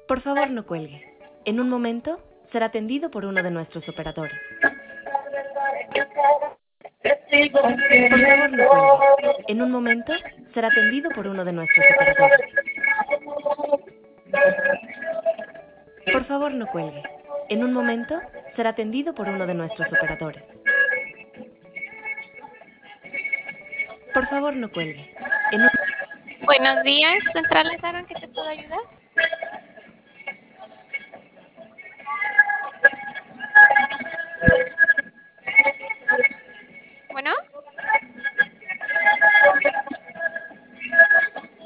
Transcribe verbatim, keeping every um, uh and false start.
Por favor, no cuelgue. En un momento será atendido por uno de nuestros operadores. Por favor, no cuelgue. En un momento será atendido por uno de nuestros operadores. Por favor, no cuelgue. En un momento será atendido por uno de nuestros operadores. Por favor, no cuelgue. En un... Buenos días, Central Alarma, ¿en qué te puedo ayudar?